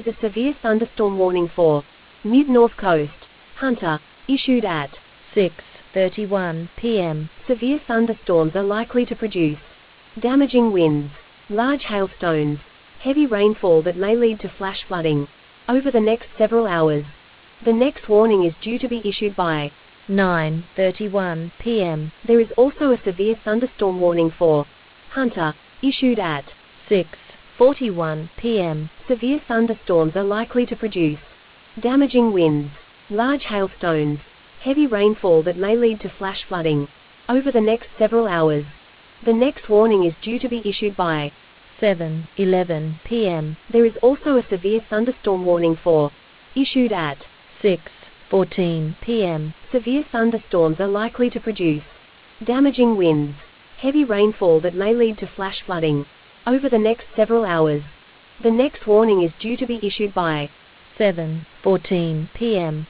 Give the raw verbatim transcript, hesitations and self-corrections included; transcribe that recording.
a severe thunderstorm warning for mid-north coast. Hunter. Issued at six thirty-one p m Severe thunderstorms are likely to produce damaging winds, large hailstones, heavy rainfall that may lead to flash flooding over the next several hours. The next warning is due to be issued by nine thirty-one p m There is also a severe thunderstorm warning for Hunter. Issued at six forty-one p m Severe thunderstorms are likely to produce damaging winds, large hailstones, heavy rainfall that may lead to flash flooding over the next several hours. The next warning is due to be issued by seven eleven p m There is also a severe thunderstorm warning for issued at six fourteen p m Severe thunderstorms are likely to produce damaging winds, heavy rainfall that may lead to flash flooding over the next several hours. The next warning is due to be issued by seven fourteen p m